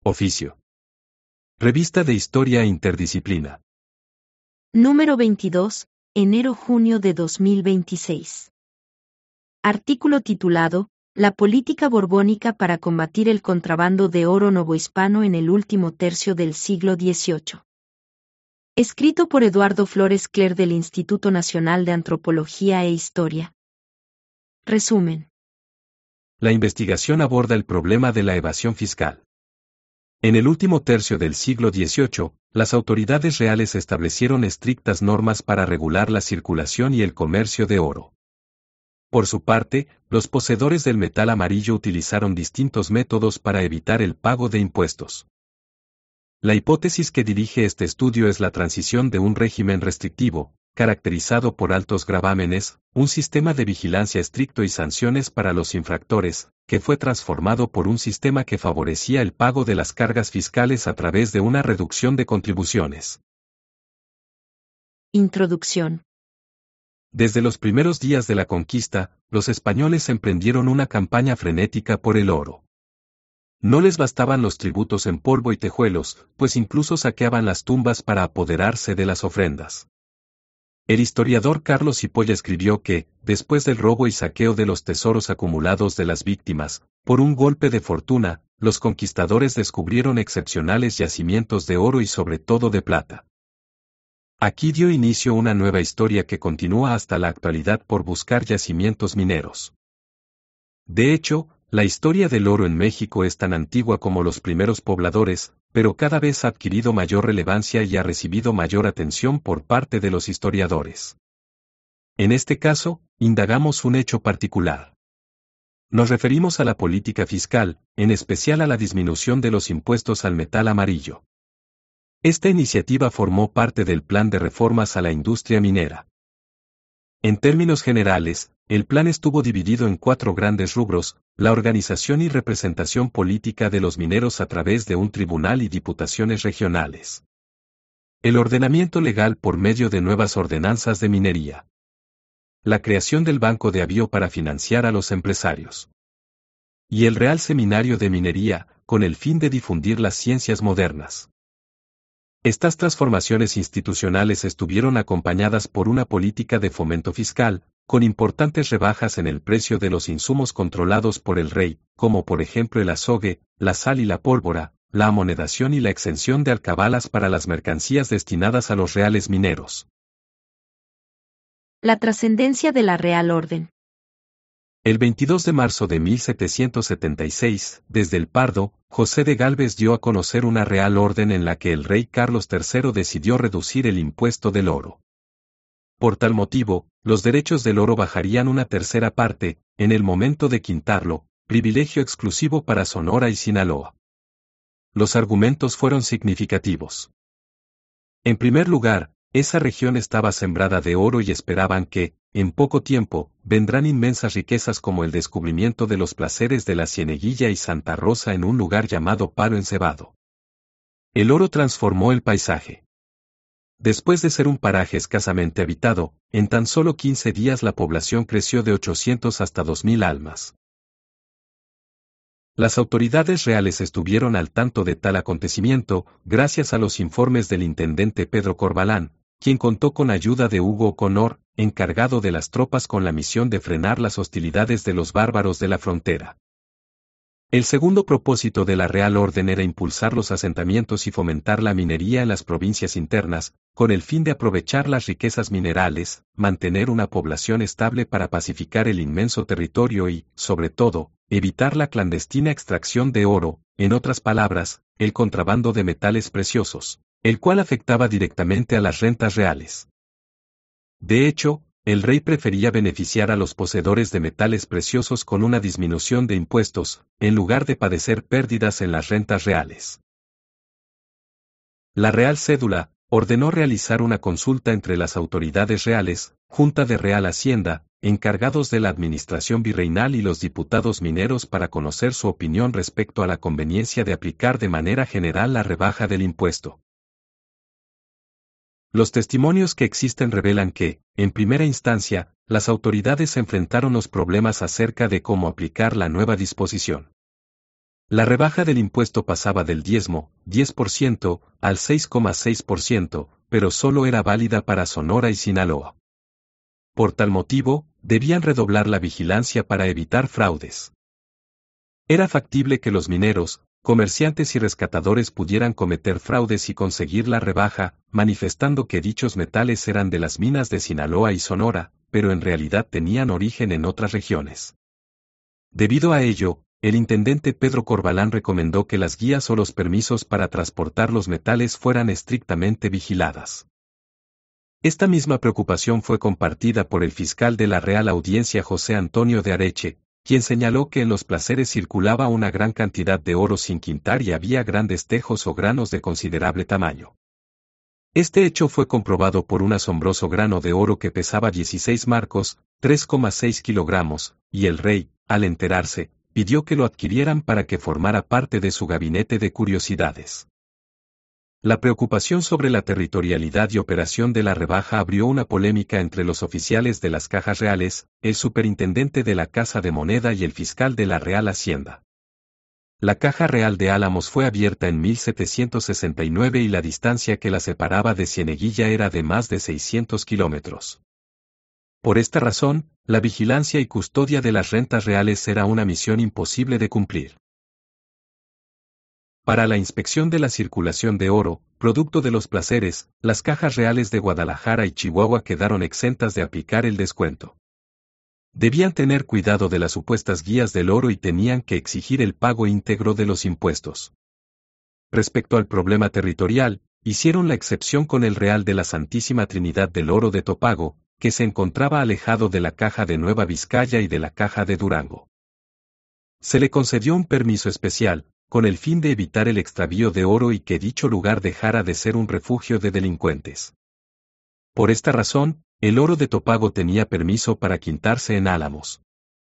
Oficio. Revista de Historia Interdisciplina. Número 22, enero-junio de 2026. Artículo titulado, La política borbónica para combatir el contrabando de oro novohispano en el último tercio del siglo XVIII. Escrito por Eduardo Flores Cler del Instituto Nacional de Antropología e Historia. Resumen. La investigación aborda el problema de la evasión fiscal. En el último tercio del siglo XVIII, las autoridades reales establecieron estrictas normas para regular la circulación y el comercio de oro. Por su parte, los poseedores del metal amarillo utilizaron distintos métodos para evitar el pago de impuestos. La hipótesis que dirige este estudio es la transición de un régimen restrictivo, caracterizado por altos gravámenes, un sistema de vigilancia estricto y sanciones para los infractores, que fue transformado por un sistema que favorecía el pago de las cargas fiscales a través de una reducción de contribuciones. Introducción. Desde los primeros días de la conquista, los españoles emprendieron una campaña frenética por el oro. No les bastaban los tributos en polvo y tejuelos, pues incluso saqueaban las tumbas para apoderarse de las ofrendas. El historiador Carlos Cipolla escribió que, después del robo y saqueo de los tesoros acumulados de las víctimas, por un golpe de fortuna, los conquistadores descubrieron excepcionales yacimientos de oro y sobre todo de plata. Aquí dio inicio una nueva historia que continúa hasta la actualidad por buscar yacimientos mineros. De hecho, la historia del oro en México es tan antigua como los primeros pobladores, pero cada vez ha adquirido mayor relevancia y ha recibido mayor atención por parte de los historiadores. En este caso, indagamos un hecho particular. Nos referimos a la política fiscal, en especial a la disminución de los impuestos al metal amarillo. Esta iniciativa formó parte del plan de reformas a la industria minera. En términos generales, el plan estuvo dividido en 4 grandes rubros: la organización y representación política de los mineros a través de un tribunal y diputaciones regionales. El ordenamiento legal por medio de nuevas ordenanzas de minería. La creación del Banco de Avío para financiar a los empresarios. Y el Real Seminario de Minería, con el fin de difundir las ciencias modernas. Estas transformaciones institucionales estuvieron acompañadas por una política de fomento fiscal, con importantes rebajas en el precio de los insumos controlados por el rey, como por ejemplo el azogue, la sal y la pólvora, la amonedación y la exención de alcabalas para las mercancías destinadas a los reales mineros. La trascendencia de la Real Orden. El 22 de marzo de 1776, desde el Pardo, José de Gálvez dio a conocer una real orden en la que el rey Carlos III decidió reducir el impuesto del oro. Por tal motivo, los derechos del oro bajarían una tercera parte, en el momento de quintarlo, privilegio exclusivo para Sonora y Sinaloa. Los argumentos fueron significativos. En primer lugar, esa región estaba sembrada de oro y esperaban que, en poco tiempo, vendrán inmensas riquezas como el descubrimiento de los placeres de la Cieneguilla y Santa Rosa en un lugar llamado Palo Encebado. El oro transformó el paisaje. Después de ser un paraje escasamente habitado, en tan solo 15 días la población creció de 800 hasta 2000 almas. Las autoridades reales estuvieron al tanto de tal acontecimiento, gracias a los informes del intendente Pedro Corbalán, quien contó con ayuda de Hugo O'Connor, encargado de las tropas con la misión de frenar las hostilidades de los bárbaros de la frontera. El segundo propósito de la Real Orden era impulsar los asentamientos y fomentar la minería en las provincias internas, con el fin de aprovechar las riquezas minerales, mantener una población estable para pacificar el inmenso territorio y, sobre todo, evitar la clandestina extracción de oro, en otras palabras, el contrabando de metales preciosos, el cual afectaba directamente a las rentas reales. De hecho, el rey prefería beneficiar a los poseedores de metales preciosos con una disminución de impuestos, en lugar de padecer pérdidas en las rentas reales. La Real Cédula ordenó realizar una consulta entre las autoridades reales, Junta de Real Hacienda, encargados de la administración virreinal y los diputados mineros para conocer su opinión respecto a la conveniencia de aplicar de manera general la rebaja del impuesto. Los testimonios que existen revelan que, en primera instancia, las autoridades enfrentaron los problemas acerca de cómo aplicar la nueva disposición. La rebaja del impuesto pasaba del diezmo, 10%, al 6,6%, pero solo era válida para Sonora y Sinaloa. Por tal motivo, debían redoblar la vigilancia para evitar fraudes. Era factible que los mineros, comerciantes y rescatadores pudieran cometer fraudes y conseguir la rebaja, manifestando que dichos metales eran de las minas de Sinaloa y Sonora, pero en realidad tenían origen en otras regiones. Debido a ello, el intendente Pedro Corbalán recomendó que las guías o los permisos para transportar los metales fueran estrictamente vigiladas. Esta misma preocupación fue compartida por el fiscal de la Real Audiencia José Antonio de Areche, quien señaló que en los placeres circulaba una gran cantidad de oro sin quintar y había grandes tejos o granos de considerable tamaño. Este hecho fue comprobado por un asombroso grano de oro que pesaba 16 marcos, 3,6 kilogramos, y el rey, al enterarse, pidió que lo adquirieran para que formara parte de su gabinete de curiosidades. La preocupación sobre la territorialidad y operación de la rebaja abrió una polémica entre los oficiales de las cajas reales, el superintendente de la Casa de Moneda y el fiscal de la Real Hacienda. La Caja Real de Álamos fue abierta en 1769 y la distancia que la separaba de Cieneguilla era de más de 600 kilómetros. Por esta razón, la vigilancia y custodia de las rentas reales era una misión imposible de cumplir. Para la inspección de la circulación de oro, producto de los placeres, las cajas reales de Guadalajara y Chihuahua quedaron exentas de aplicar el descuento. Debían tener cuidado de las supuestas guías del oro y tenían que exigir el pago íntegro de los impuestos. Respecto al problema territorial, hicieron la excepción con el Real de la Santísima Trinidad del Oro de Topago, que se encontraba alejado de la Caja de Nueva Vizcaya y de la Caja de Durango. Se le concedió un permiso especial, con el fin de evitar el extravío de oro y que dicho lugar dejara de ser un refugio de delincuentes. Por esta razón, el oro de Topago tenía permiso para quintarse en Álamos.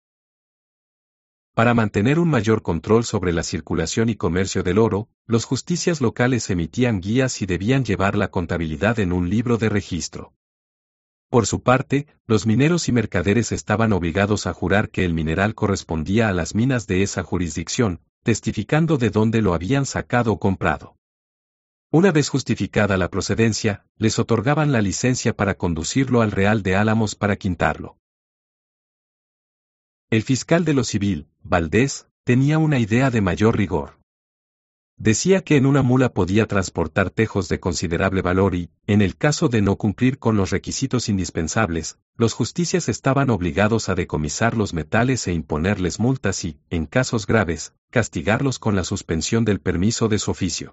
Para mantener un mayor control sobre la circulación y comercio del oro, los justicias locales emitían guías y debían llevar la contabilidad en un libro de registro. Por su parte, los mineros y mercaderes estaban obligados a jurar que el mineral correspondía a las minas de esa jurisdicción, testificando de dónde lo habían sacado o comprado. Una vez justificada la procedencia, les otorgaban la licencia para conducirlo al Real de Álamos para quintarlo. El fiscal de lo civil, Valdés, tenía una idea de mayor rigor. Decía que en una mula podía transportar tejos de considerable valor y, en el caso de no cumplir con los requisitos indispensables, los justicias estaban obligados a decomisar los metales e imponerles multas y, en casos graves, castigarlos con la suspensión del permiso de su oficio.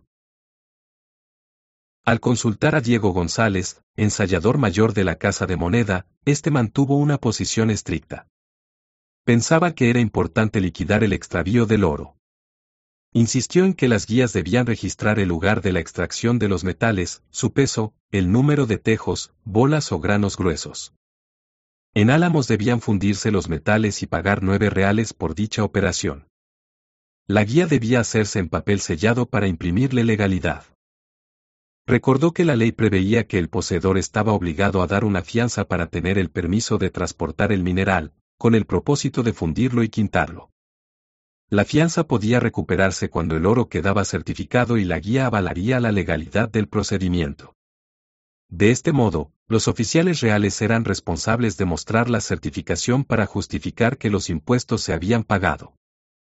Al consultar a Diego González, ensayador mayor de la Casa de Moneda, este mantuvo una posición estricta. Pensaba que era importante liquidar el extravío del oro. Insistió en que las guías debían registrar el lugar de la extracción de los metales, su peso, el número de tejos, bolas o granos gruesos. En Álamos debían fundirse los metales y pagar 9 reales por dicha operación. La guía debía hacerse en papel sellado para imprimirle legalidad. Recordó que la ley preveía que el poseedor estaba obligado a dar una fianza para tener el permiso de transportar el mineral, con el propósito de fundirlo y quintarlo. La fianza podía recuperarse cuando el oro quedaba certificado y la guía avalaría la legalidad del procedimiento. De este modo, los oficiales reales eran responsables de mostrar la certificación para justificar que los impuestos se habían pagado.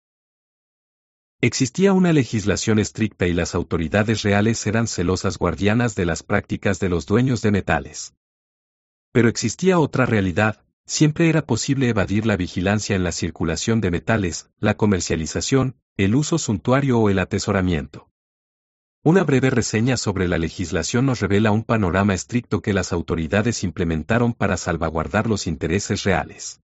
Existía una legislación estricta y las autoridades reales eran celosas guardianas de las prácticas de los dueños de metales. Pero existía otra realidad. Siempre era posible evadir la vigilancia en la circulación de metales, la comercialización, el uso suntuario o el atesoramiento. Una breve reseña sobre la legislación nos revela un panorama estricto que las autoridades implementaron para salvaguardar los intereses reales.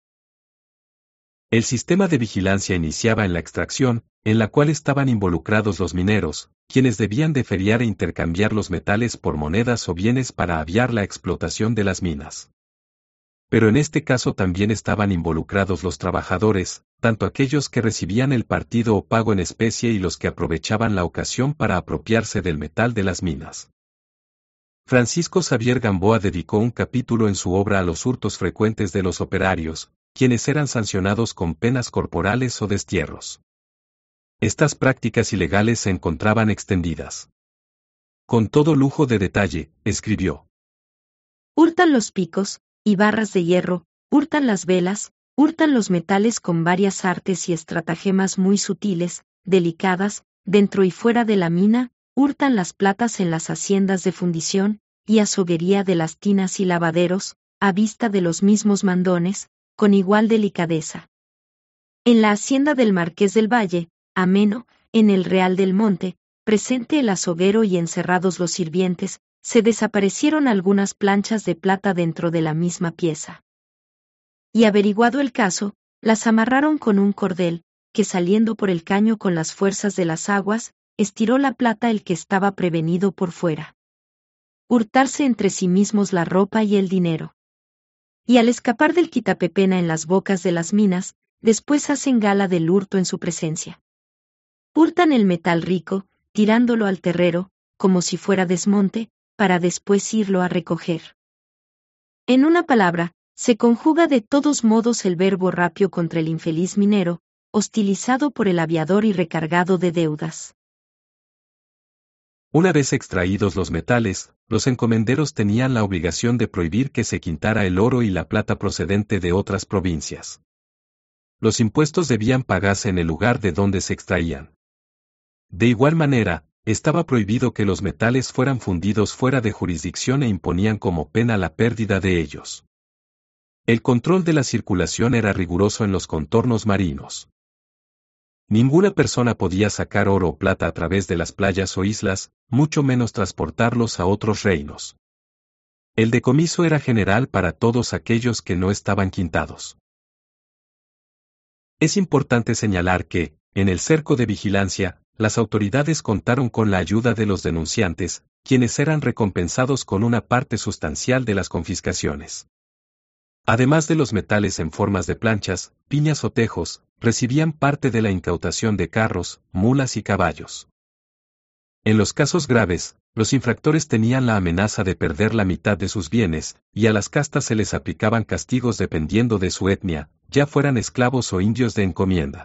El sistema de vigilancia iniciaba en la extracción, en la cual estaban involucrados los mineros, quienes debían de feriar e intercambiar los metales por monedas o bienes para aviar la explotación de las minas. Pero en este caso también estaban involucrados los trabajadores, tanto aquellos que recibían el partido o pago en especie y los que aprovechaban la ocasión para apropiarse del metal de las minas. Francisco Xavier Gamboa dedicó un capítulo en su obra a los hurtos frecuentes de los operarios, quienes eran sancionados con penas corporales o destierros. Estas prácticas ilegales se encontraban extendidas. Con todo lujo de detalle, escribió. Hurtan los picos y barras de hierro, hurtan las velas, hurtan los metales con varias artes y estratagemas muy sutiles, delicadas, dentro y fuera de la mina, hurtan las platas en las haciendas de fundición y azoguería de las tinas y lavaderos, a vista de los mismos mandones, con igual delicadeza. En la hacienda del Marqués del Valle, ameno, en el Real del Monte, presente el azoguero y encerrados los sirvientes, se desaparecieron algunas planchas de plata dentro de la misma pieza. Y averiguado el caso, las amarraron con un cordel, que saliendo por el caño con las fuerzas de las aguas, estiró la plata el que estaba prevenido por fuera. Hurtarse entre sí mismos la ropa y el dinero. Y al escapar del quitapepena en las bocas de las minas, después hacen gala del hurto en su presencia. Hurtan el metal rico, tirándolo al terrero, como si fuera desmonte, para después irlo a recoger. En una palabra, se conjuga de todos modos el verbo rapio contra el infeliz minero, hostilizado por el aviador y recargado de deudas. Una vez extraídos los metales, los encomenderos tenían la obligación de prohibir que se quintara el oro y la plata procedente de otras provincias. Los impuestos debían pagarse en el lugar de donde se extraían. De igual manera, estaba prohibido que los metales fueran fundidos fuera de jurisdicción e imponían como pena la pérdida de ellos. El control de la circulación era riguroso en los contornos marinos. Ninguna persona podía sacar oro o plata a través de las playas o islas, mucho menos transportarlos a otros reinos. El decomiso era general para todos aquellos que no estaban quintados. Es importante señalar que, en el cerco de vigilancia, las autoridades contaron con la ayuda de los denunciantes, quienes eran recompensados con una parte sustancial de las confiscaciones. Además de los metales en formas de planchas, piñas o tejos, recibían parte de la incautación de carros, mulas y caballos. En los casos graves, los infractores tenían la amenaza de perder la mitad de sus bienes, y a las castas se les aplicaban castigos dependiendo de su etnia, ya fueran esclavos o indios de encomienda.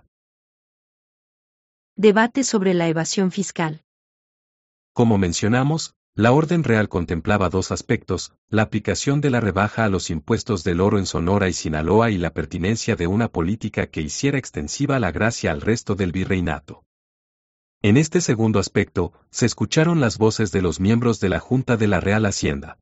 Debate sobre la evasión fiscal. Como mencionamos, la orden real contemplaba dos aspectos, la aplicación de la rebaja a los impuestos del oro en Sonora y Sinaloa y la pertinencia de una política que hiciera extensiva la gracia al resto del virreinato. En este segundo aspecto, se escucharon las voces de los miembros de la Junta de la Real Hacienda.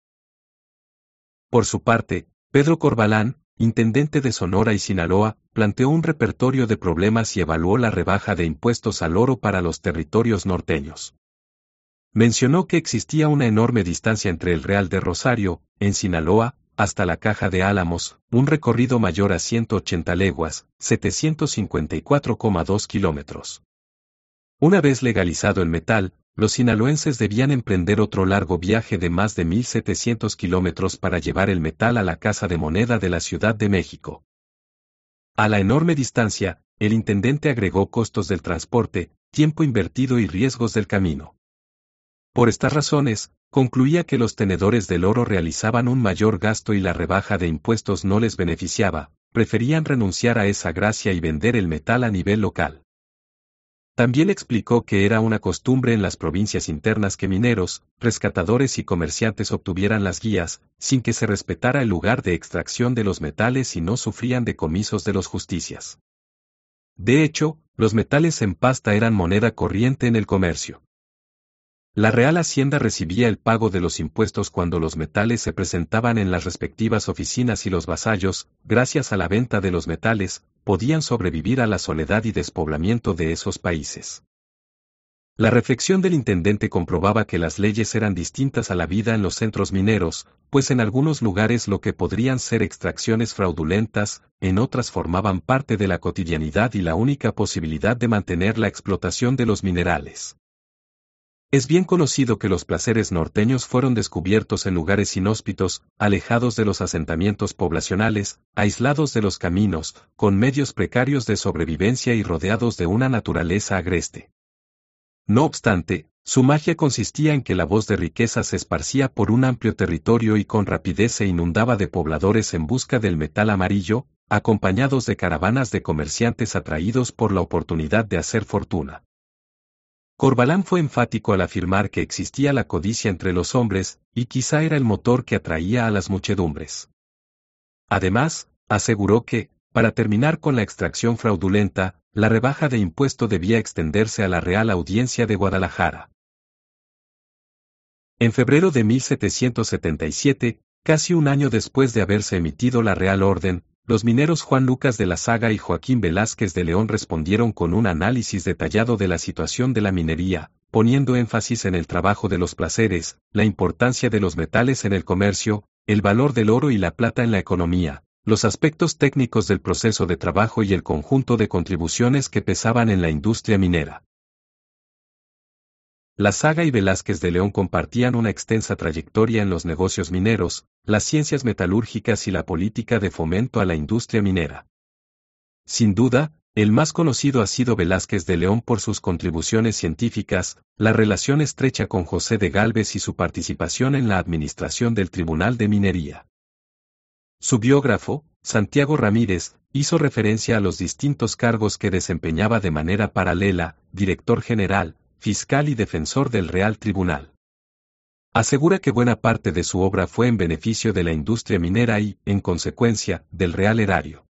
Por su parte, Pedro Corbalán, intendente de Sonora y Sinaloa, planteó un repertorio de problemas y evaluó la rebaja de impuestos al oro para los territorios norteños. Mencionó que existía una enorme distancia entre el Real de Rosario, en Sinaloa, hasta la Caja de Álamos, un recorrido mayor a 180 leguas, 754,2 kilómetros. Una vez legalizado el metal, los sinaloenses debían emprender otro largo viaje de más de 1.700 kilómetros para llevar el metal a la Casa de Moneda de la Ciudad de México. A la enorme distancia, el intendente agregó costos del transporte, tiempo invertido y riesgos del camino. Por estas razones, concluía que los tenedores del oro realizaban un mayor gasto y la rebaja de impuestos no les beneficiaba, preferían renunciar a esa gracia y vender el metal a nivel local. También explicó que era una costumbre en las provincias internas que mineros, rescatadores y comerciantes obtuvieran las guías, sin que se respetara el lugar de extracción de los metales y no sufrían decomisos de los justicias. De hecho, los metales en pasta eran moneda corriente en el comercio. La Real Hacienda recibía el pago de los impuestos cuando los metales se presentaban en las respectivas oficinas y los vasallos, gracias a la venta de los metales, podían sobrevivir a la soledad y despoblamiento de esos países. La reflexión del intendente comprobaba que las leyes eran distintas a la vida en los centros mineros, pues en algunos lugares lo que podrían ser extracciones fraudulentas, en otras formaban parte de la cotidianidad y la única posibilidad de mantener la explotación de los minerales. Es bien conocido que los placeres norteños fueron descubiertos en lugares inhóspitos, alejados de los asentamientos poblacionales, aislados de los caminos, con medios precarios de sobrevivencia y rodeados de una naturaleza agreste. No obstante, Su magia consistía en que la voz de riqueza se esparcía por un amplio territorio y con rapidez se inundaba de pobladores en busca del metal amarillo, acompañados de caravanas de comerciantes atraídos por la oportunidad de hacer fortuna. Corvalán fue enfático al afirmar que existía la codicia entre los hombres, y quizá era el motor que atraía a las muchedumbres. Además, aseguró que, para terminar con la extracción fraudulenta, la rebaja de impuesto debía extenderse a la Real Audiencia de Guadalajara. En febrero de 1777, casi un año después de haberse emitido la Real Orden, los mineros Juan Lucas de la Saga y Joaquín Velázquez de León respondieron con un análisis detallado de la situación de la minería, poniendo énfasis en el trabajo de los placeres, la importancia de los metales en el comercio, el valor del oro y la plata en la economía, los aspectos técnicos del proceso de trabajo y el conjunto de contribuciones que pesaban en la industria minera. La Saga y Velázquez de León compartían una extensa trayectoria en los negocios mineros, las ciencias metalúrgicas y la política de fomento a la industria minera. Sin duda, el más conocido ha sido Velázquez de León por sus contribuciones científicas, la relación estrecha con José de Gálvez y su participación en la administración del Tribunal de Minería. Su biógrafo, Santiago Ramírez, hizo referencia a los distintos cargos que desempeñaba de manera paralela, director general, fiscal y defensor del Real Tribunal. Asegura que buena parte de su obra fue en beneficio de la industria minera y, en consecuencia, del Real Erario.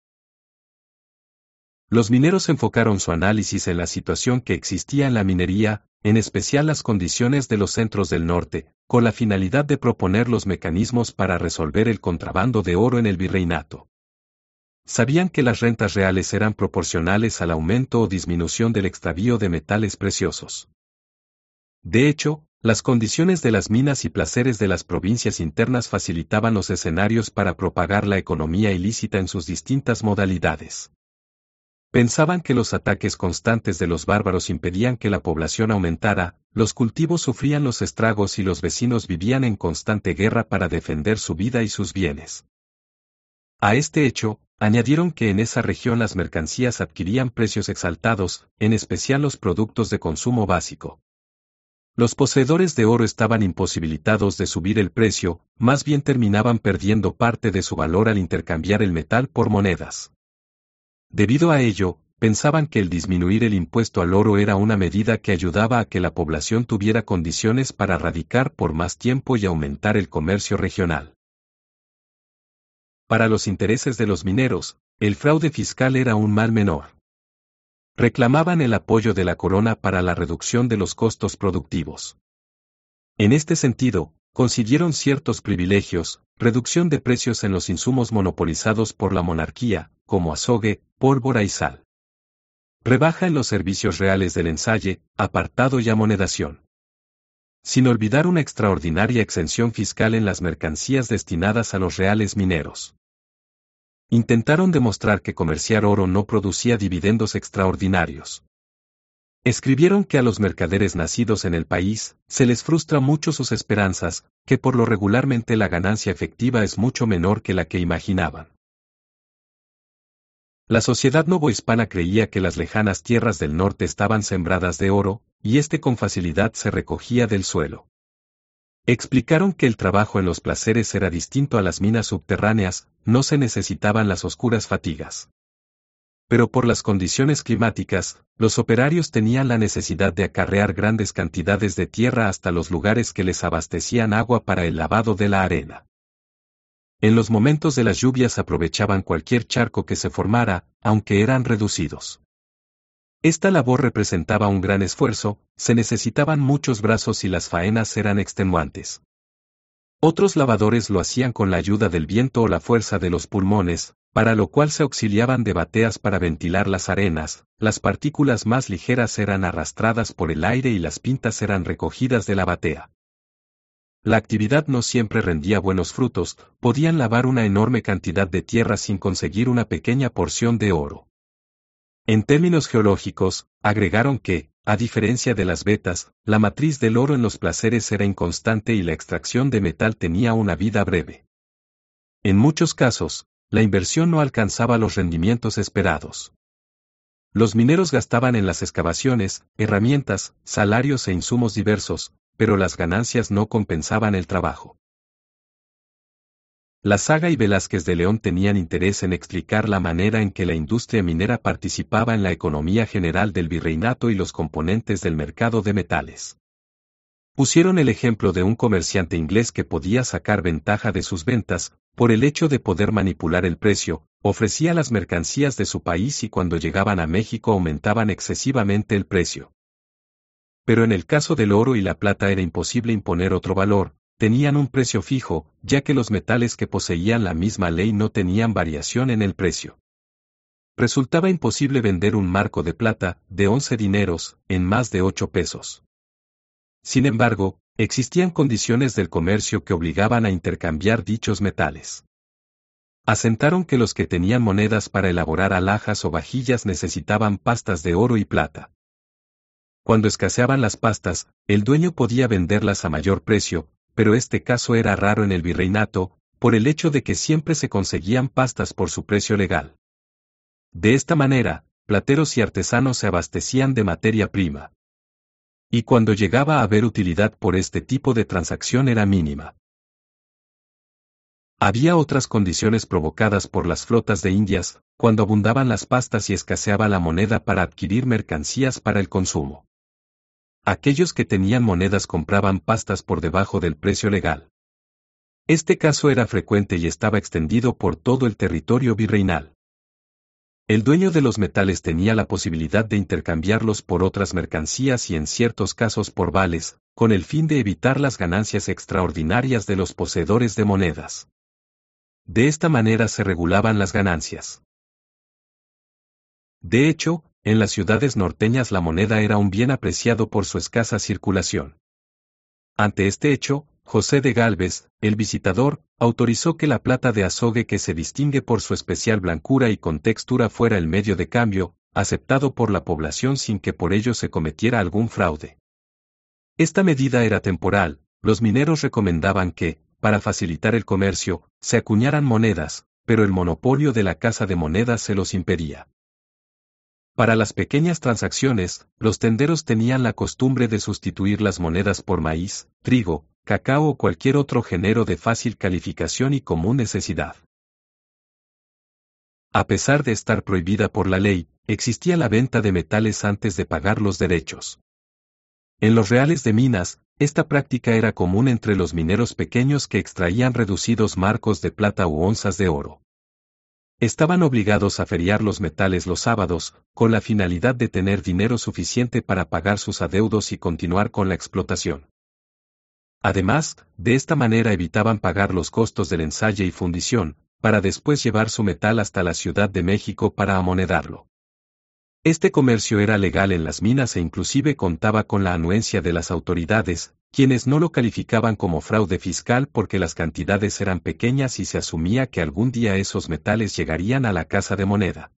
Los mineros enfocaron su análisis en la situación que existía en la minería, en especial las condiciones de los centros del norte, con la finalidad de proponer los mecanismos para resolver el contrabando de oro en el virreinato. Sabían que las rentas reales eran proporcionales al aumento o disminución del extravío de metales preciosos. De hecho, las condiciones de las minas y placeres de las provincias internas facilitaban los escenarios para propagar la economía ilícita en sus distintas modalidades. Pensaban que los ataques constantes de los bárbaros impedían que la población aumentara, los cultivos sufrían los estragos y los vecinos vivían en constante guerra para defender su vida y sus bienes. A este hecho, añadieron que en esa región las mercancías adquirían precios exaltados, en especial los productos de consumo básico. Los poseedores de oro estaban imposibilitados de subir el precio, más bien terminaban perdiendo parte de su valor al intercambiar el metal por monedas. Debido a ello, pensaban que el disminuir el impuesto al oro era una medida que ayudaba a que la población tuviera condiciones para radicar por más tiempo y aumentar el comercio regional. Para los intereses de los mineros, el fraude fiscal era un mal menor. Reclamaban el apoyo de la corona para la reducción de los costos productivos. En este sentido, consiguieron ciertos privilegios, reducción de precios en los insumos monopolizados por la monarquía, como azogue, pólvora y sal. Rebaja en los servicios reales del ensayo, apartado y amonedación. Sin olvidar una extraordinaria exención fiscal en las mercancías destinadas a los reales mineros. Intentaron demostrar que comerciar oro no producía dividendos extraordinarios. Escribieron que a los mercaderes nacidos en el país, se les frustra mucho sus esperanzas, que por lo regularmente la ganancia efectiva es mucho menor que la que imaginaban. La sociedad novohispana creía que las lejanas tierras del norte estaban sembradas de oro, y este con facilidad se recogía del suelo. Explicaron que el trabajo en los placeres era distinto a las minas subterráneas, no se necesitaban las oscuras fatigas. Pero por las condiciones climáticas, los operarios tenían la necesidad de acarrear grandes cantidades de tierra hasta los lugares que les abastecían agua para el lavado de la arena. En los momentos de las lluvias aprovechaban cualquier charco que se formara, aunque eran reducidos. Esta labor representaba un gran esfuerzo, se necesitaban muchos brazos y las faenas eran extenuantes. Otros lavadores lo hacían con la ayuda del viento o la fuerza de los pulmones, para lo cual se auxiliaban de bateas para ventilar las arenas, las partículas más ligeras eran arrastradas por el aire y las pintas eran recogidas de la batea. La actividad no siempre rendía buenos frutos, podían lavar una enorme cantidad de tierra sin conseguir una pequeña porción de oro. En términos geológicos, agregaron que, a diferencia de las vetas, la matriz del oro en los placeres era inconstante y la extracción de metal tenía una vida breve. En muchos casos, la inversión no alcanzaba los rendimientos esperados. Los mineros gastaban en las excavaciones, herramientas, salarios e insumos diversos, pero las ganancias no compensaban el trabajo. La Saga y Velázquez de León tenían interés en explicar la manera en que la industria minera participaba en la economía general del virreinato y los componentes del mercado de metales. Pusieron el ejemplo de un comerciante inglés que podía sacar ventaja de sus ventas, por el hecho de poder manipular el precio, ofrecía las mercancías de su país y cuando llegaban a México aumentaban excesivamente el precio. Pero en el caso del oro y la plata era imposible imponer otro valor, tenían un precio fijo, ya que los metales que poseían la misma ley no tenían variación en el precio. Resultaba imposible vender un marco de plata, de 11 dineros, en más de 8 pesos. Sin embargo, existían condiciones del comercio que obligaban a intercambiar dichos metales. Asentaron que los que tenían monedas para elaborar alhajas o vajillas necesitaban pastas de oro y plata. Cuando escaseaban las pastas, el dueño podía venderlas a mayor precio, pero este caso era raro en el virreinato, por el hecho de que siempre se conseguían pastas por su precio legal. De esta manera, plateros y artesanos se abastecían de materia prima. Y cuando llegaba a haber utilidad por este tipo de transacción era mínima. Había otras condiciones provocadas por las flotas de Indias, cuando abundaban las pastas y escaseaba la moneda para adquirir mercancías para el consumo. Aquellos que tenían monedas compraban pastas por debajo del precio legal. Este caso era frecuente y estaba extendido por todo el territorio virreinal. El dueño de los metales tenía la posibilidad de intercambiarlos por otras mercancías y en ciertos casos por vales, con el fin de evitar las ganancias extraordinarias de los poseedores de monedas. De esta manera se regulaban las ganancias. De hecho, en las ciudades norteñas la moneda era un bien apreciado por su escasa circulación. Ante este hecho, José de Gálvez, el visitador, autorizó que la plata de azogue que se distingue por su especial blancura y contextura fuera el medio de cambio, aceptado por la población sin que por ello se cometiera algún fraude. Esta medida era temporal, los mineros recomendaban que, para facilitar el comercio, se acuñaran monedas, pero el monopolio de la casa de monedas se los impedía. Para las pequeñas transacciones, los tenderos tenían la costumbre de sustituir las monedas por maíz, trigo, cacao o cualquier otro género de fácil calificación y común necesidad. A pesar de estar prohibida por la ley, existía la venta de metales antes de pagar los derechos. En los reales de minas, esta práctica era común entre los mineros pequeños que extraían reducidos marcos de plata u onzas de oro. Estaban obligados a feriar los metales los sábados, con la finalidad de tener dinero suficiente para pagar sus adeudos y continuar con la explotación. Además, de esta manera evitaban pagar los costos del ensayo y fundición, para después llevar su metal hasta la Ciudad de México para amonedarlo. Este comercio era legal en las minas e inclusive contaba con la anuencia de las autoridades, quienes no lo calificaban como fraude fiscal porque las cantidades eran pequeñas y se asumía que algún día esos metales llegarían a la casa de moneda.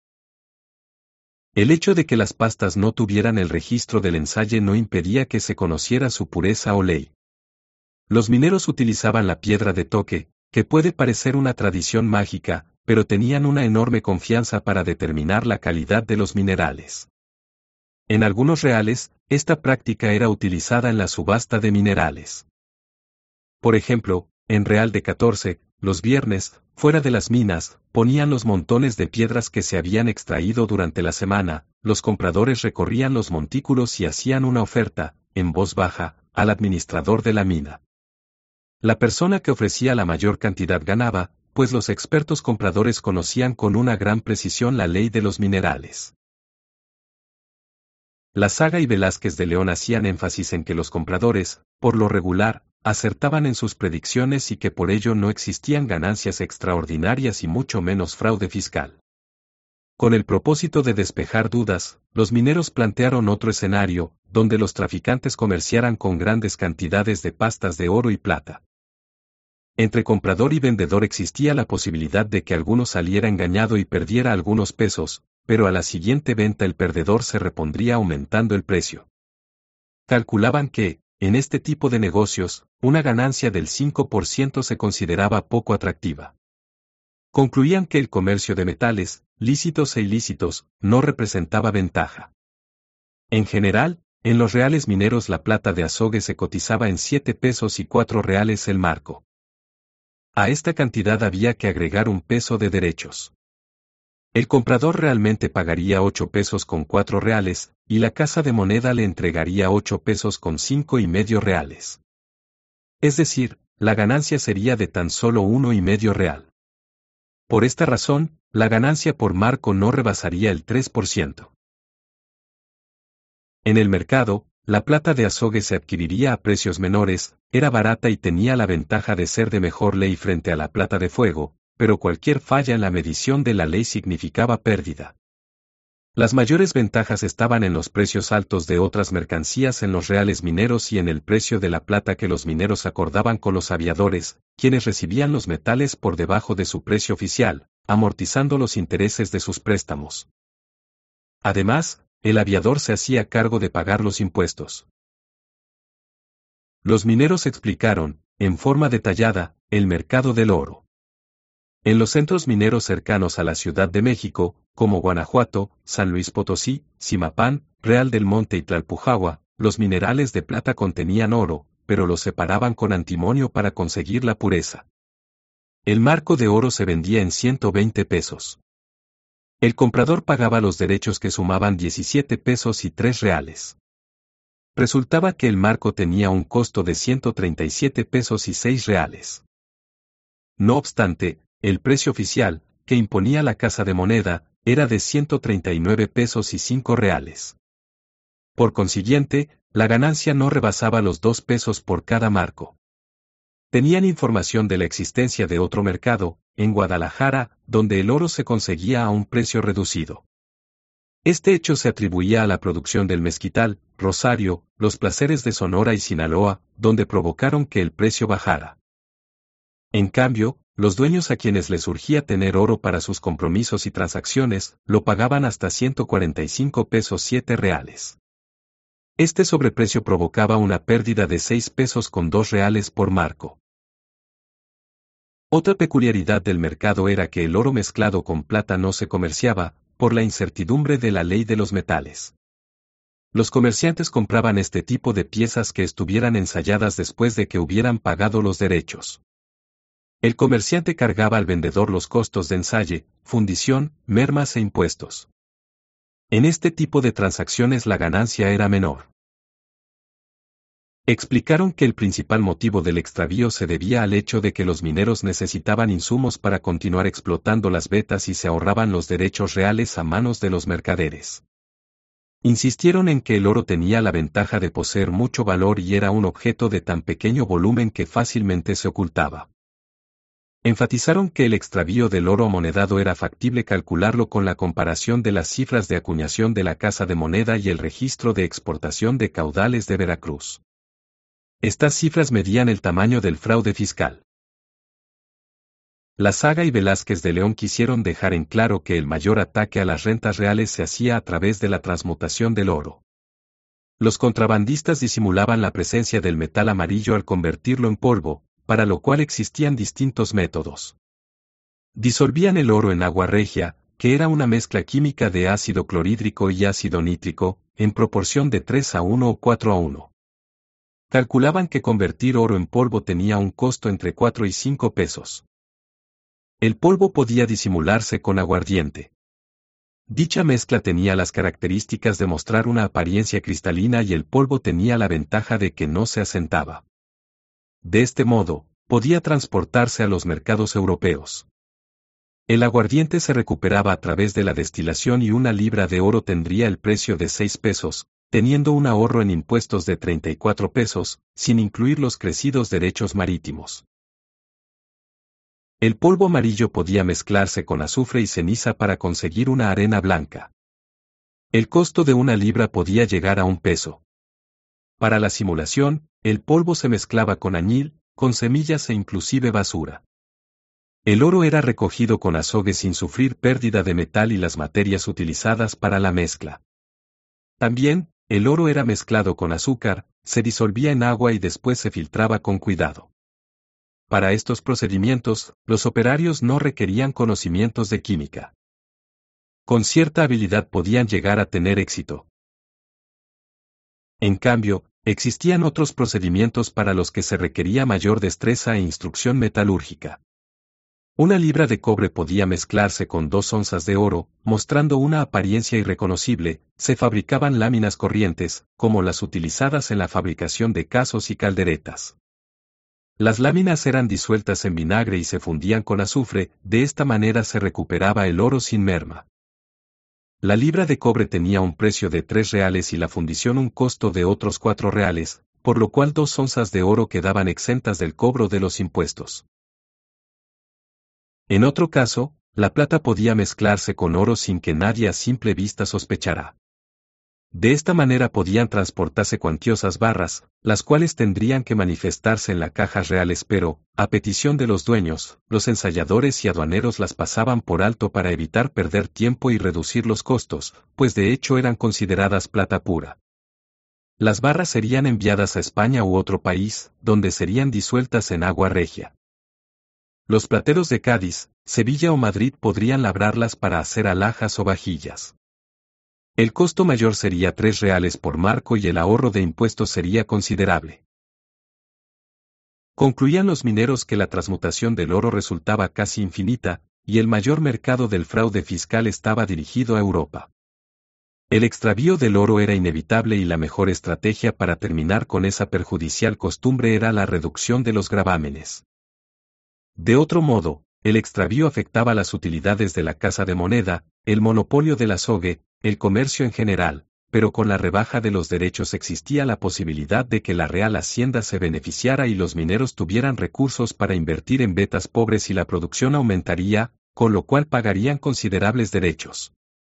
El hecho de que las pastas no tuvieran el registro del ensayo no impedía que se conociera su pureza o ley. Los mineros utilizaban la piedra de toque, que puede parecer una tradición mágica, pero tenían una enorme confianza para determinar la calidad de los minerales. En algunos reales, esta práctica era utilizada en la subasta de minerales. Por ejemplo, en Real de 14, los viernes, fuera de las minas, ponían los montones de piedras que se habían extraído durante la semana, los compradores recorrían los montículos y hacían una oferta, en voz baja, al administrador de la mina. La persona que ofrecía la mayor cantidad ganaba, pues los expertos compradores conocían con una gran precisión la ley de los minerales. La Saga y Velázquez de León hacían énfasis en que los compradores, por lo regular, acertaban en sus predicciones y que por ello no existían ganancias extraordinarias y mucho menos fraude fiscal. Con el propósito de despejar dudas, los mineros plantearon otro escenario, donde los traficantes comerciaran con grandes cantidades de pastas de oro y plata. Entre comprador y vendedor existía la posibilidad de que alguno saliera engañado y perdiera algunos pesos, pero a la siguiente venta el perdedor se repondría aumentando el precio. Calculaban que, en este tipo de negocios, una ganancia del 5% se consideraba poco atractiva. Concluían que el comercio de metales, lícitos e ilícitos, no representaba ventaja. En general, en los reales mineros la plata de azogue se cotizaba en 7 pesos y 4 reales el marco. A esta cantidad había que agregar un peso de derechos. El comprador realmente pagaría 8 pesos con 4 reales, y la casa de moneda le entregaría 8 pesos con 5,5 reales. Es decir, la ganancia sería de tan solo 1,5 real. Por esta razón, la ganancia por marco no rebasaría el 3%. En el mercado, la plata de azogue se adquiriría a precios menores, era barata y tenía la ventaja de ser de mejor ley frente a la plata de fuego, pero cualquier falla en la medición de la ley significaba pérdida. Las mayores ventajas estaban en los precios altos de otras mercancías en los reales mineros y en el precio de la plata que los mineros acordaban con los aviadores, quienes recibían los metales por debajo de su precio oficial, amortizando los intereses de sus préstamos. Además, el aviador se hacía cargo de pagar los impuestos. Los mineros explicaron, en forma detallada, el mercado del oro. En los centros mineros cercanos a la Ciudad de México, como Guanajuato, San Luis Potosí, Zimapán, Real del Monte y Tlalpujahua, los minerales de plata contenían oro, pero los separaban con antimonio para conseguir la pureza. El marco de oro se vendía en 120 pesos. El comprador pagaba los derechos que sumaban 17 pesos y 3 reales. Resultaba que el marco tenía un costo de 137 pesos y 6 reales. No obstante, el precio oficial, que imponía la casa de moneda, era de 139 pesos y 5 reales. Por consiguiente, la ganancia no rebasaba los 2 pesos por cada marco. Tenían información de la existencia de otro mercado, en Guadalajara, donde el oro se conseguía a un precio reducido. Este hecho se atribuía a la producción del mezquital, Rosario, los placeres de Sonora y Sinaloa, donde provocaron que el precio bajara. En cambio, los dueños a quienes les urgía tener oro para sus compromisos y transacciones, lo pagaban hasta 145 pesos 7 reales. Este sobreprecio provocaba una pérdida de 6 pesos con 2 reales por marco. Otra peculiaridad del mercado era que el oro mezclado con plata no se comerciaba, por la incertidumbre de la ley de los metales. Los comerciantes compraban este tipo de piezas que estuvieran ensayadas después de que hubieran pagado los derechos. El comerciante cargaba al vendedor los costos de ensaye, fundición, mermas e impuestos. En este tipo de transacciones la ganancia era menor. Explicaron que el principal motivo del extravío se debía al hecho de que los mineros necesitaban insumos para continuar explotando las vetas y se ahorraban los derechos reales a manos de los mercaderes. Insistieron en que el oro tenía la ventaja de poseer mucho valor y era un objeto de tan pequeño volumen que fácilmente se ocultaba. Enfatizaron que el extravío del oro amonedado era factible calcularlo con la comparación de las cifras de acuñación de la Casa de Moneda y el registro de exportación de caudales de Veracruz. Estas cifras medían el tamaño del fraude fiscal. La Saga y Velázquez de León quisieron dejar en claro que el mayor ataque a las rentas reales se hacía a través de la transmutación del oro. Los contrabandistas disimulaban la presencia del metal amarillo al convertirlo en polvo, para lo cual existían distintos métodos. Disolvían el oro en agua regia, que era una mezcla química de ácido clorhídrico y ácido nítrico, en proporción de 3:1 o 4:1. Calculaban que convertir oro en polvo tenía un costo entre 4 y 5 pesos. El polvo podía disimularse con aguardiente. Dicha mezcla tenía las características de mostrar una apariencia cristalina y el polvo tenía la ventaja de que no se asentaba. De este modo, podía transportarse a los mercados europeos. El aguardiente se recuperaba a través de la destilación y una libra de oro tendría el precio de 6 pesos, teniendo un ahorro en impuestos de 34 pesos, sin incluir los crecidos derechos marítimos. El polvo amarillo podía mezclarse con azufre y ceniza para conseguir una arena blanca. El costo de una libra podía llegar a 1 peso. Para la simulación, el polvo se mezclaba con añil, con semillas e inclusive basura. El oro era recogido con azogue sin sufrir pérdida de metal y las materias utilizadas para la mezcla. También, el oro era mezclado con azúcar, se disolvía en agua y después se filtraba con cuidado. Para estos procedimientos, los operarios no requerían conocimientos de química. Con cierta habilidad podían llegar a tener éxito. En cambio, existían otros procedimientos para los que se requería mayor destreza e instrucción metalúrgica. Una libra de cobre podía mezclarse con 2 onzas de oro, mostrando una apariencia irreconocible. Se fabricaban láminas corrientes, como las utilizadas en la fabricación de casos y calderetas. Las láminas eran disueltas en vinagre y se fundían con azufre, de esta manera se recuperaba el oro sin merma. La libra de cobre tenía un precio de 3 reales y la fundición un costo de otros 4 reales, por lo cual 2 onzas de oro quedaban exentas del cobro de los impuestos. En otro caso, la plata podía mezclarse con oro sin que nadie a simple vista sospechara. De esta manera podían transportarse cuantiosas barras, las cuales tendrían que manifestarse en las cajas reales, pero, a petición de los dueños, los ensayadores y aduaneros las pasaban por alto para evitar perder tiempo y reducir los costos, pues de hecho eran consideradas plata pura. Las barras serían enviadas a España u otro país, donde serían disueltas en agua regia. Los plateros de Cádiz, Sevilla o Madrid podrían labrarlas para hacer alhajas o vajillas. El costo mayor sería 3 reales por marco y el ahorro de impuestos sería considerable. Concluían los mineros que la transmutación del oro resultaba casi infinita, y el mayor mercado del fraude fiscal estaba dirigido a Europa. El extravío del oro era inevitable y la mejor estrategia para terminar con esa perjudicial costumbre era la reducción de los gravámenes. De otro modo, el extravío afectaba las utilidades de la casa de moneda, el monopolio del azogue, el comercio en general, pero con la rebaja de los derechos existía la posibilidad de que la Real Hacienda se beneficiara y los mineros tuvieran recursos para invertir en vetas pobres y la producción aumentaría, con lo cual pagarían considerables derechos.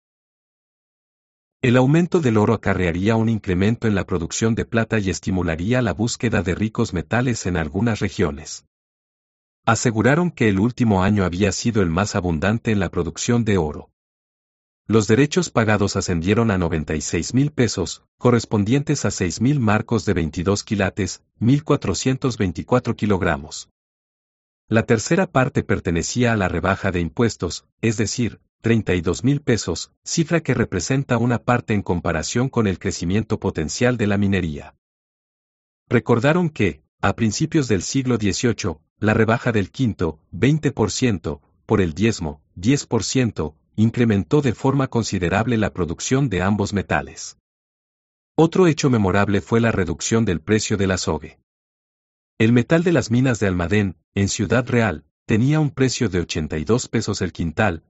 El aumento del oro acarrearía un incremento en la producción de plata y estimularía la búsqueda de ricos metales en algunas regiones. Aseguraron que el último año había sido el más abundante en la producción de oro. Los derechos pagados ascendieron a 96.000 pesos, correspondientes a 6.000 marcos de 22 quilates, 1.424 kilogramos. La tercera parte pertenecía a la rebaja de impuestos, es decir, 32.000 pesos, cifra que representa una parte en comparación con el crecimiento potencial de la minería. Recordaron que, a principios del siglo XVIII, la rebaja del quinto, 20%, por el diezmo, 10%, incrementó de forma considerable la producción de ambos metales. Otro hecho memorable fue la reducción del precio del azogue. El metal de las minas de Almadén, en Ciudad Real, tenía un precio de 82 pesos el quintal,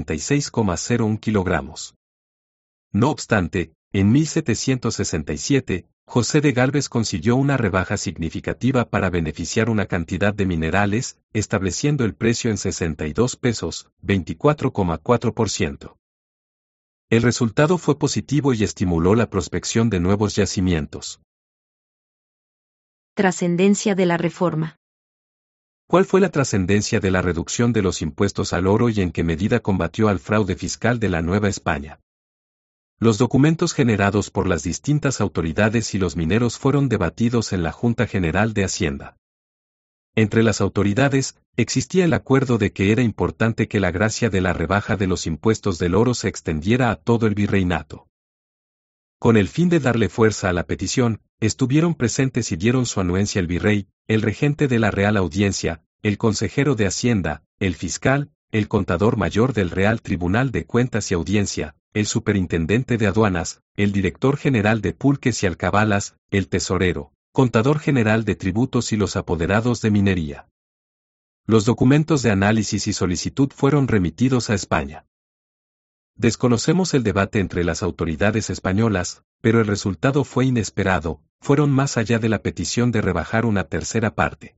46,01 kilogramos. No obstante, en 1767, José de Gálvez consiguió una rebaja significativa para beneficiar una cantidad de minerales, estableciendo el precio en 62 pesos, 24,4%. El resultado fue positivo y estimuló la prospección de nuevos yacimientos. Trascendencia de la reforma. ¿Cuál fue la trascendencia de la reducción de los impuestos al oro y en qué medida combatió al fraude fiscal de la Nueva España? Los documentos generados por las distintas autoridades y los mineros fueron debatidos en la Junta General de Hacienda. Entre las autoridades, existía el acuerdo de que era importante que la gracia de la rebaja de los impuestos del oro se extendiera a todo el virreinato. Con el fin de darle fuerza a la petición, estuvieron presentes y dieron su anuencia el virrey, el regente de la Real Audiencia, el consejero de Hacienda, el fiscal, el contador mayor del Real Tribunal de Cuentas y Audiencia, el superintendente de aduanas, el director general de pulques y alcabalas, el tesorero, contador general de tributos y los apoderados de minería. Los documentos de análisis y solicitud fueron remitidos a España. Desconocemos el debate entre las autoridades españolas, pero el resultado fue inesperado, fueron más allá de la petición de rebajar una tercera parte.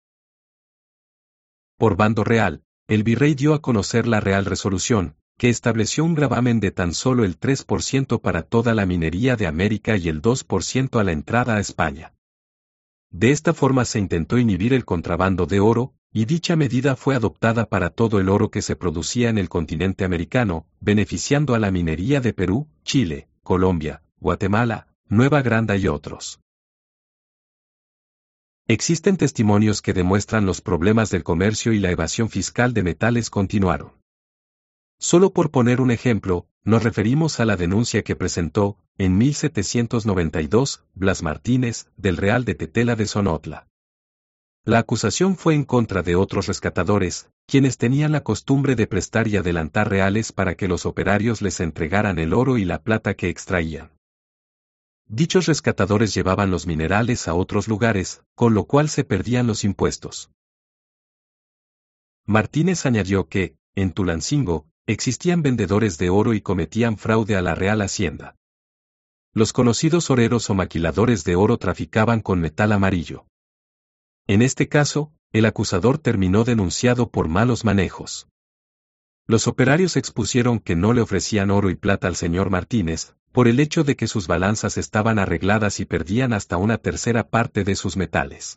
Por bando real, el virrey dio a conocer la Real Resolución, que estableció un gravamen de tan solo el 3% para toda la minería de América y el 2% a la entrada a España. De esta forma se intentó inhibir el contrabando de oro, y dicha medida fue adoptada para todo el oro que se producía en el continente americano, beneficiando a la minería de Perú, Chile, Colombia, Guatemala, Nueva Granada y otros. Existen testimonios que demuestran los problemas del comercio y la evasión fiscal de metales continuaron. Solo por poner un ejemplo, nos referimos a la denuncia que presentó, en 1792, Blas Martínez, del Real de Tetela de Sonotla. La acusación fue en contra de otros rescatadores, quienes tenían la costumbre de prestar y adelantar reales para que los operarios les entregaran el oro y la plata que extraían. Dichos rescatadores llevaban los minerales a otros lugares, con lo cual se perdían los impuestos. Martínez añadió que, en Tulancingo, existían vendedores de oro y cometían fraude a la Real Hacienda. Los conocidos oreros o maquiladores de oro traficaban con metal amarillo. En este caso, el acusador terminó denunciado por malos manejos. Los operarios expusieron que no le ofrecían oro y plata al señor Martínez, por el hecho de que sus balanzas estaban arregladas y perdían hasta una tercera parte de sus metales.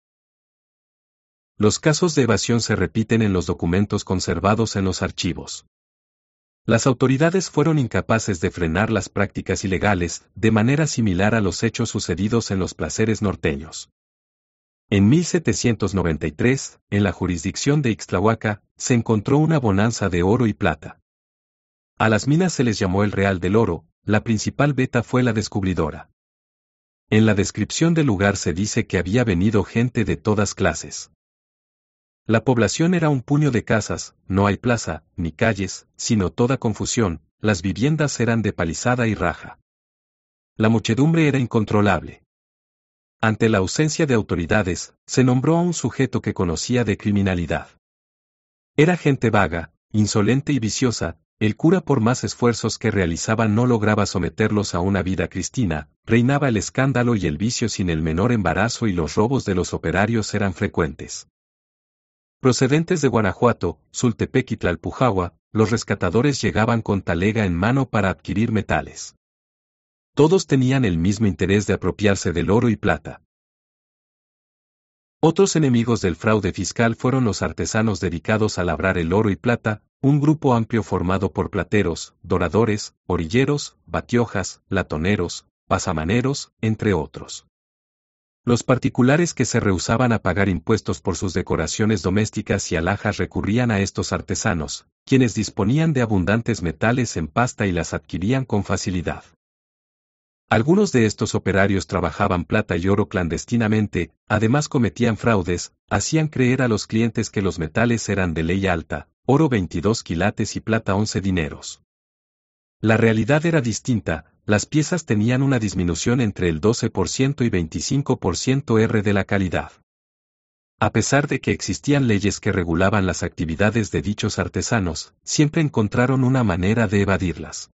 Los casos de evasión se repiten en los documentos conservados en los archivos. Las autoridades fueron incapaces de frenar las prácticas ilegales, de manera similar a los hechos sucedidos en los placeres norteños. En 1793, en la jurisdicción de Ixtlahuaca, se encontró una bonanza de oro y plata. A las minas se les llamó el Real del Oro, la principal veta fue la descubridora. En la descripción del lugar se dice que había venido gente de todas clases. La población era un puño de casas, no hay plaza, ni calles, sino toda confusión, las viviendas eran de palizada y raja. La muchedumbre era incontrolable. Ante la ausencia de autoridades, se nombró a un sujeto que conocía de criminalidad. Era gente vaga, insolente y viciosa, el cura por más esfuerzos que realizaba no lograba someterlos a una vida cristina, reinaba el escándalo y el vicio sin el menor embarazo y los robos de los operarios eran frecuentes. Procedentes de Guanajuato, Sultepec y Tlalpujahua, los rescatadores llegaban con talega en mano para adquirir metales. Todos tenían el mismo interés de apropiarse del oro y plata. Otros enemigos del fraude fiscal fueron los artesanos dedicados a labrar el oro y plata, un grupo amplio formado por plateros, doradores, orilleros, batiojas, latoneros, pasamaneros, entre otros. Los particulares que se rehusaban a pagar impuestos por sus decoraciones domésticas y alhajas recurrían a estos artesanos, quienes disponían de abundantes metales en pasta y las adquirían con facilidad. Algunos de estos operarios trabajaban plata y oro clandestinamente, además cometían fraudes, hacían creer a los clientes que los metales eran de ley alta, oro 22 quilates y plata 11 dineros. La realidad era distinta, las piezas tenían una disminución entre el 12% y 25% de la calidad. A pesar de que existían leyes que regulaban las actividades de dichos artesanos, siempre encontraron una manera de evadirlas.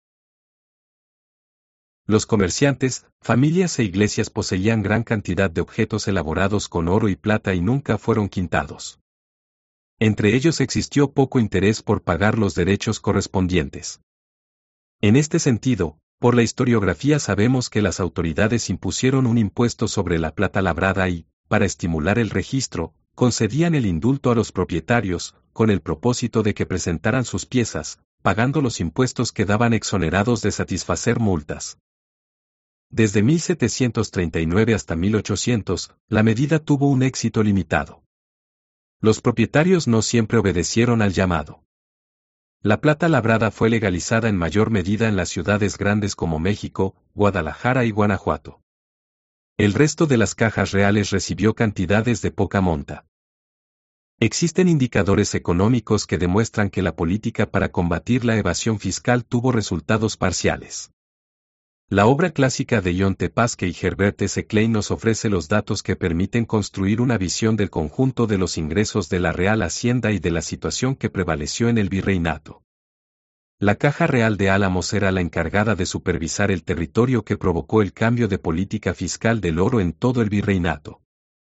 Los comerciantes, familias e iglesias poseían gran cantidad de objetos elaborados con oro y plata y nunca fueron quintados. Entre ellos existió poco interés por pagar los derechos correspondientes. En este sentido, por la historiografía sabemos que las autoridades impusieron un impuesto sobre la plata labrada y, para estimular el registro, concedían el indulto a los propietarios, con el propósito de que presentaran sus piezas, pagando los impuestos quedaban exonerados de satisfacer multas. Desde 1739 hasta 1800, la medida tuvo un éxito limitado. Los propietarios no siempre obedecieron al llamado. La plata labrada fue legalizada en mayor medida en las ciudades grandes como México, Guadalajara y Guanajuato. El resto de las cajas reales recibió cantidades de poca monta. Existen indicadores económicos que demuestran que la política para combatir la evasión fiscal tuvo resultados parciales. La obra clásica de John T. Pasque y Herbert S. Klein nos ofrece los datos que permiten construir una visión del conjunto de los ingresos de la Real Hacienda y de la situación que prevaleció en el virreinato. La Caja Real de Álamos era la encargada de supervisar el territorio que provocó el cambio de política fiscal del oro en todo el virreinato.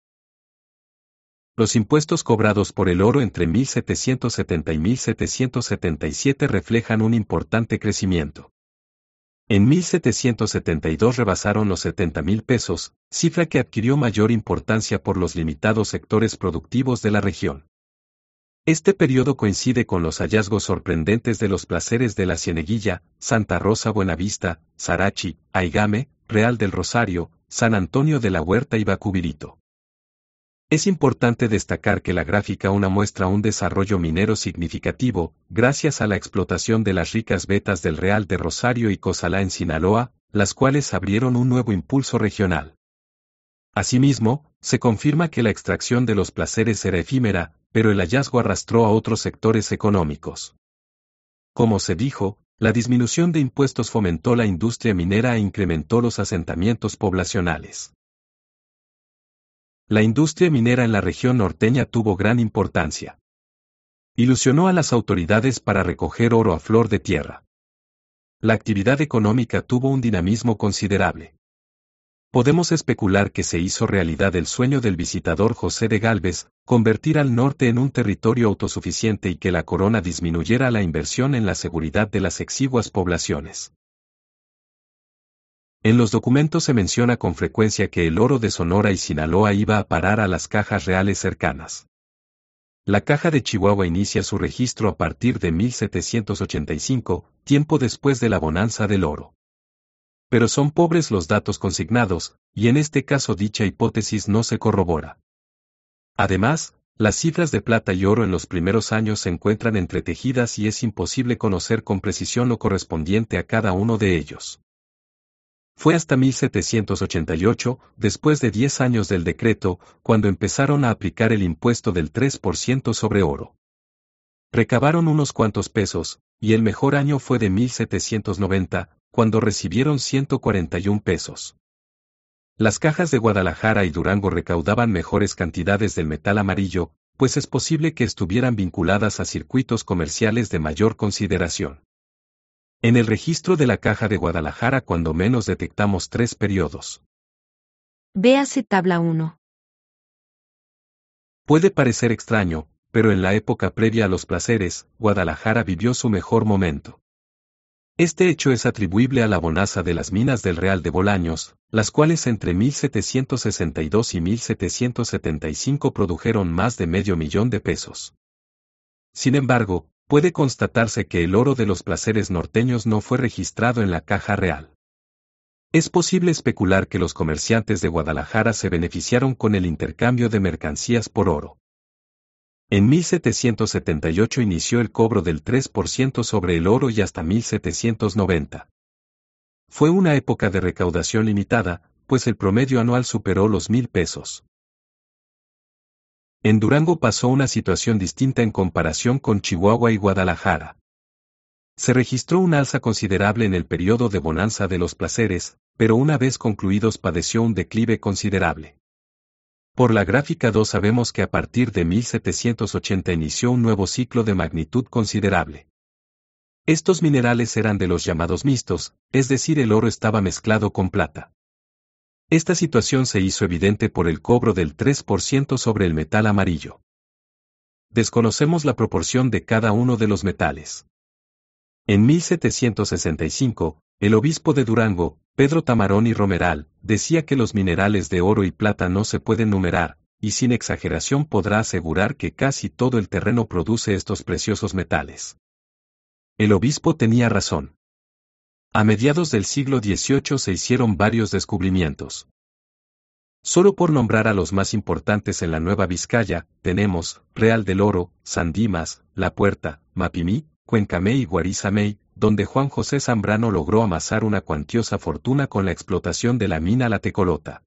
Los impuestos cobrados por el oro entre 1770 y 1777 reflejan un importante crecimiento. En 1772 rebasaron los 70,000 pesos, cifra que adquirió mayor importancia por los limitados sectores productivos de la región. Este periodo coincide con los hallazgos sorprendentes de los placeres de la Cieneguilla, Santa Rosa Buenavista, Sarachi, Aigame, Real del Rosario, San Antonio de la Huerta y Bacubirito. Es importante destacar que la gráfica 1 muestra un desarrollo minero significativo, gracias a la explotación de las ricas vetas del Real de Rosario y Cozalá en Sinaloa, las cuales abrieron un nuevo impulso regional. Asimismo, se confirma que la extracción de los placeres era efímera, pero el hallazgo arrastró a otros sectores económicos. Como se dijo, la disminución de impuestos fomentó la industria minera e incrementó los asentamientos poblacionales. La industria minera en la región norteña tuvo gran importancia. Ilusionó a las autoridades para recoger oro a flor de tierra. La actividad económica tuvo un dinamismo considerable. Podemos especular que se hizo realidad el sueño del visitador José de Gálvez, convertir al norte en un territorio autosuficiente y que la corona disminuyera la inversión en la seguridad de las exiguas poblaciones. En los documentos se menciona con frecuencia que el oro de Sonora y Sinaloa iba a parar a las cajas reales cercanas. La caja de Chihuahua inicia su registro a partir de 1785, tiempo después de la bonanza del oro. Pero son pobres los datos consignados, y en este caso dicha hipótesis no se corrobora. Además, las cifras de plata y oro en los primeros años se encuentran entretejidas y es imposible conocer con precisión lo correspondiente a cada uno de ellos. Fue hasta 1788, después de 10 años del decreto, cuando empezaron a aplicar el impuesto del 3% sobre oro. Recabaron unos cuantos pesos, y el mejor año fue de 1790, cuando recibieron 141 pesos. Las cajas de Guadalajara y Durango recaudaban mejores cantidades del metal amarillo, pues es posible que estuvieran vinculadas a circuitos comerciales de mayor consideración. En el registro de la caja de Guadalajara cuando menos detectamos 3 periodos. Véase tabla 1. Puede parecer extraño, pero en la época previa a los placeres, Guadalajara vivió su mejor momento. Este hecho es atribuible a la bonanza de las minas del Real de Bolaños, las cuales entre 1762 y 1775 produjeron más de $500,000 de pesos. Sin embargo, puede constatarse que el oro de los placeres norteños no fue registrado en la caja real. Es posible especular que los comerciantes de Guadalajara se beneficiaron con el intercambio de mercancías por oro. En 1778 inició el cobro del 3% sobre el oro y hasta 1790. Fue una época de recaudación limitada, pues el promedio anual superó los 1,000 pesos. En Durango pasó una situación distinta en comparación con Chihuahua y Guadalajara. Se registró un alza considerable en el periodo de bonanza de los placeres, pero una vez concluidos padeció un declive considerable. Por la gráfica 2 sabemos que a partir de 1780 inició un nuevo ciclo de magnitud considerable. Estos minerales eran de los llamados mixtos, es decir, el oro estaba mezclado con plata. Esta situación se hizo evidente por el cobro del 3% sobre el metal amarillo. Desconocemos la proporción de cada uno de los metales. En 1765, el obispo de Durango, Pedro Tamarón y Romeral, decía que los minerales de oro y plata no se pueden numerar, y sin exageración podrá asegurar que casi todo el terreno produce estos preciosos metales. El obispo tenía razón. A mediados del siglo XVIII se hicieron varios descubrimientos. Solo por nombrar a los más importantes en la Nueva Vizcaya, tenemos Real del Oro, San Dimas, La Puerta, Mapimí, Cuencamey y Guarizamey, donde Juan José Zambrano logró amasar una cuantiosa fortuna con la explotación de la mina La Tecolota.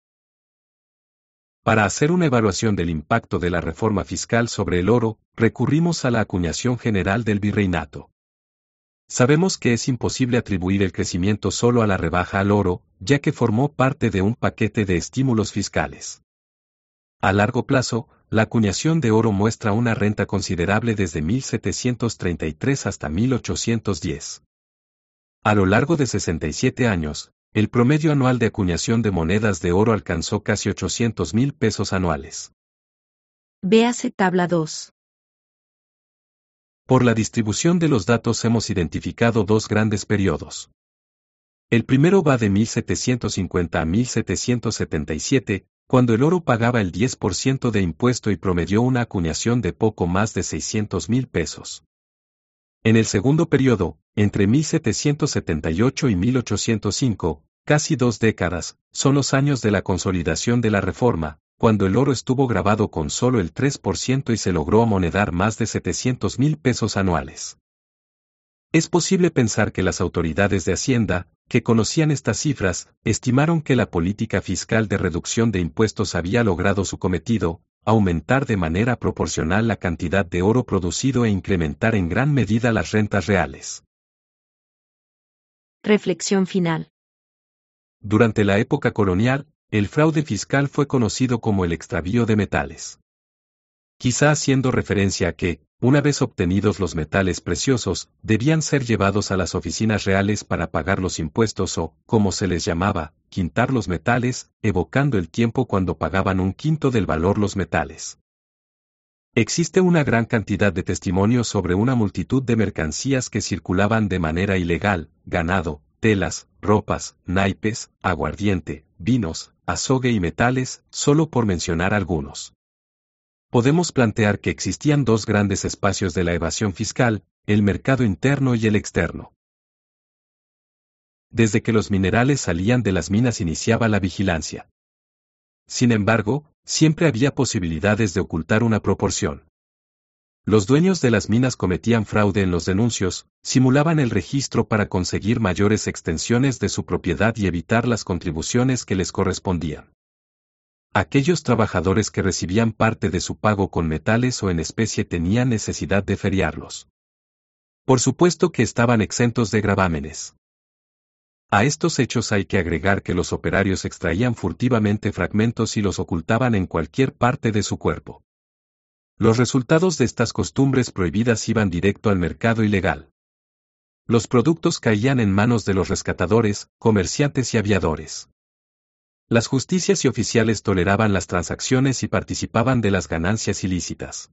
Para hacer una evaluación del impacto de la reforma fiscal sobre el oro, recurrimos a la acuñación general del virreinato. Sabemos que es imposible atribuir el crecimiento solo a la rebaja al oro, ya que formó parte de un paquete de estímulos fiscales. A largo plazo, la acuñación de oro muestra una renta considerable desde 1733 hasta 1810. A lo largo de 67 años, el promedio anual de acuñación de monedas de oro alcanzó casi 800,000 pesos anuales. Véase tabla 2. Por la distribución de los datos hemos identificado dos grandes periodos. El primero va de 1750 a 1777, cuando el oro pagaba el 10% de impuesto y promedió una acuñación de poco más de 600,000 pesos. En el segundo periodo, entre 1778 y 1805, casi 2 décadas, son los años de la consolidación de la reforma, cuando el oro estuvo grabado con solo el 3% y se logró amonedar más de 700,000 pesos anuales. Es posible pensar que las autoridades de Hacienda, que conocían estas cifras, estimaron que la política fiscal de reducción de impuestos había logrado su cometido, aumentar de manera proporcional la cantidad de oro producido e incrementar en gran medida las rentas reales. Reflexión final. Durante la época colonial, el fraude fiscal fue conocido como el extravío de metales. Quizá haciendo referencia a que, una vez obtenidos los metales preciosos, debían ser llevados a las oficinas reales para pagar los impuestos o, como se les llamaba, quintar los metales, evocando el tiempo cuando pagaban un quinto del valor los metales. Existe una gran cantidad de testimonios sobre una multitud de mercancías que circulaban de manera ilegal: ganado, telas, ropas, naipes, aguardiente, vinos, azogue y metales, solo por mencionar algunos. Podemos plantear que existían dos grandes espacios de la evasión fiscal, el mercado interno y el externo. Desde que los minerales salían de las minas iniciaba la vigilancia. Sin embargo, siempre había posibilidades de ocultar una proporción. Los dueños de las minas cometían fraude en los denuncios, simulaban el registro para conseguir mayores extensiones de su propiedad y evitar las contribuciones que les correspondían. Aquellos trabajadores que recibían parte de su pago con metales o en especie tenían necesidad de feriarlos. Por supuesto que estaban exentos de gravámenes. A estos hechos hay que agregar que los operarios extraían furtivamente fragmentos y los ocultaban en cualquier parte de su cuerpo. Los resultados de estas costumbres prohibidas iban directo al mercado ilegal. Los productos caían en manos de los rescatadores, comerciantes y aviadores. Las justicias y oficiales toleraban las transacciones y participaban de las ganancias ilícitas.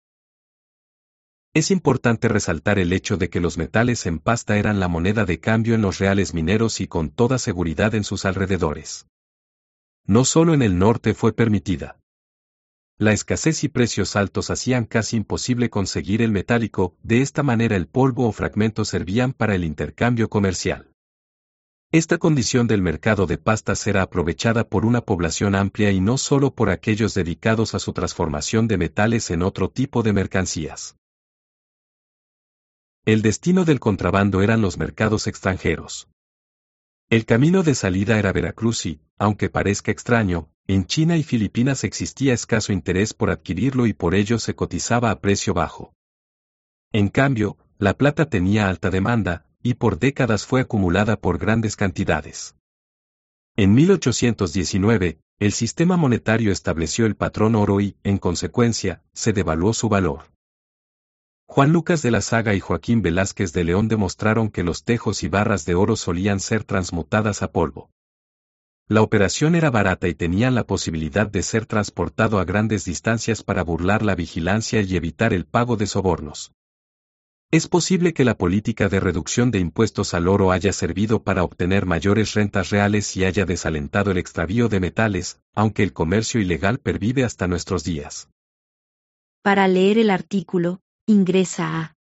Es importante resaltar el hecho de que los metales en pasta eran la moneda de cambio en los reales mineros y con toda seguridad en sus alrededores. No solo en el norte fue permitida. La escasez y precios altos hacían casi imposible conseguir el metálico, de esta manera el polvo o fragmentos servían para el intercambio comercial. Esta condición del mercado de pastas era aprovechada por una población amplia y no solo por aquellos dedicados a su transformación de metales en otro tipo de mercancías. El destino del contrabando eran los mercados extranjeros. El camino de salida era Veracruz y, aunque parezca extraño, en China y Filipinas existía escaso interés por adquirirlo y por ello se cotizaba a precio bajo. En cambio, la plata tenía alta demanda, y por décadas fue acumulada por grandes cantidades. En 1819, el sistema monetario estableció el patrón oro y, en consecuencia, se devaluó su valor. Juan Lucas de la Saga y Joaquín Velázquez de León demostraron que los tejos y barras de oro solían ser transmutadas a polvo. La operación era barata y tenían la posibilidad de ser transportado a grandes distancias para burlar la vigilancia y evitar el pago de sobornos. Es posible que la política de reducción de impuestos al oro haya servido para obtener mayores rentas reales y haya desalentado el extravío de metales, aunque el comercio ilegal pervive hasta nuestros días. Para leer el artículo, ingresa a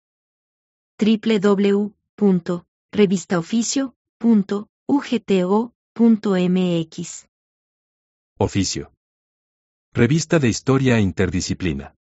www.revistaoficio.ugto.mx. Oficio. Revista de Historia e Interdisciplina.